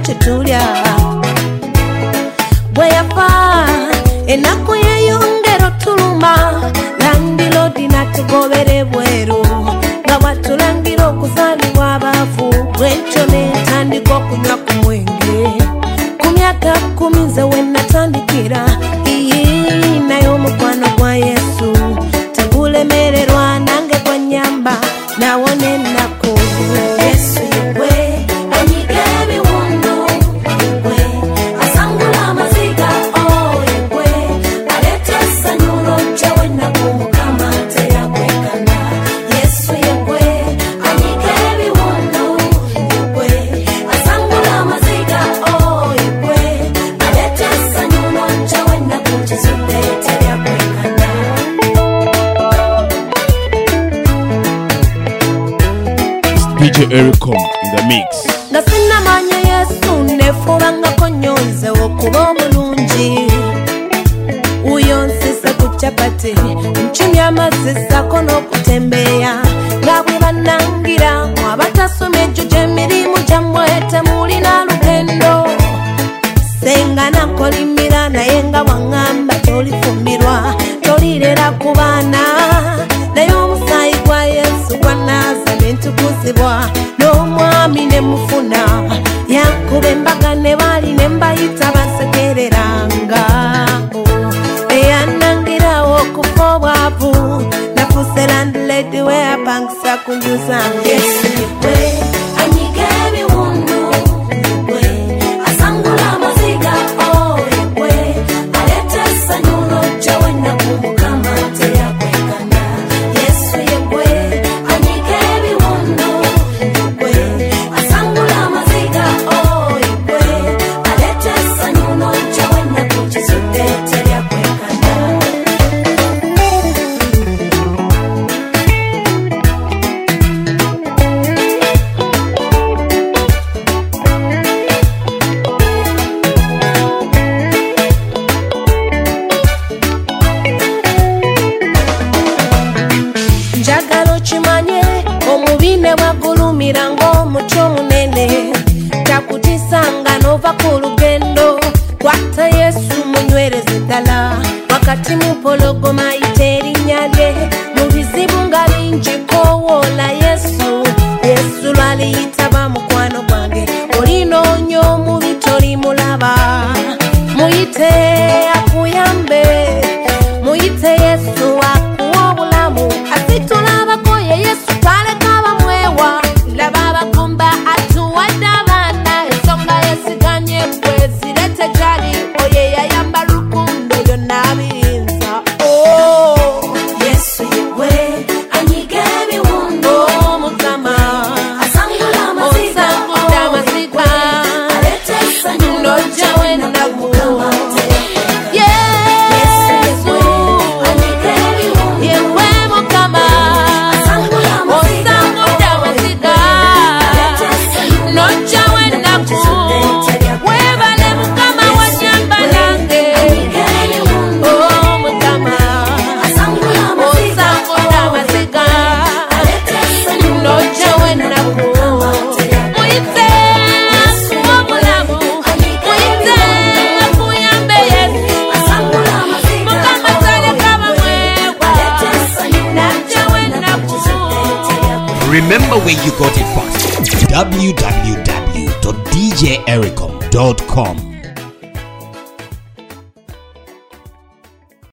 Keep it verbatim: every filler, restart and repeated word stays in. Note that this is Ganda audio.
chitulya bwe yafa enaku yeyongera otuluma landilodi natugobere bweru nga bwatulangira okuzaalibwa abaavu bwekyo netandika okunywa ku mwenge ku myaka kumi nze we natandikira iyi nayo omukwano gwa Yesu tegulemererwa nange gwanyamba nawona ennaku Yesu yegwe anyiga ebiwundu yegwe asangula amaziga oh yegwe aleta essanyu lojja w'ennaku Mukama teyakwekana Yesu yegwe anyiga ebiwundu yegwe asangula amaziga oh yegwe aleta essanyu lojja w'ennaku kizudde teyakwekana. D J Ericom in the mix. Nasina manya Yesu nefubanga konyonze okuba omulungi uyo nsisa ku chapati nchumya amazisa kono kutembeya nga bwe banangira abatasomye ejjo gy'emirimu gyammwe temulina lugendo senga nakolimira naye nga bwaŋŋamba tolifumbirwa tolirera ku baana naye omusaayi gwa Yesu gwanaza nentukuzibwa n'omwami ne mufuna yankuba embaga ne baali ne mbayita basekereranga eyanangirawo okufa obwavu nafuse landlady we apangisa kunjuzange Yesu yegwe anyiga ebiwundu yegwe asangula amaziga oh yegwe aleta essanyu lojja w'ennaku Mukama teyakwekana Yesu yegwe anyiga ebiwundu yegwe asangula amaziga oh yegwe aleta essanyu lojja w'ennaku kizudde teryakwekana. Njagala okimanye omubi ne bwagulumira ng'omuti omunene takutisanga n'ova ku lugendo kwata Yesu munywereze ddala wakati mu pologoma yita erinnya lye mu bizibu nga bingi koowoola Yesu Yesu lwaliyitaba mukwano gwange olinoonya omubi tolimulaba muyite akuyambe muyite Yesu akuwa obulamu asitulabako ye Yesu taleka bamwewa laba abakumba atuwadde abaana ensonga yesiganye bwezirete gyali oye yayamba lukundo byonna biyinza oh Yesu yegwe anyiga ebiwundu oh Mukama asangula amaziga aleta essanyu lojja w'ennaku Yesu anyiga ebiwundu yegwe Mukama osangudde amaziga lojja w'ennaku weebale Mukama wanyamba nange oh Mukama osangudde amaziga lojja w'ennaku muyite akuwa obulamu muyite akuyambe Yesu Mukama taleka bamwewa najja w'ennaku. Remember where you got it from. w w w dot d j ericom dot com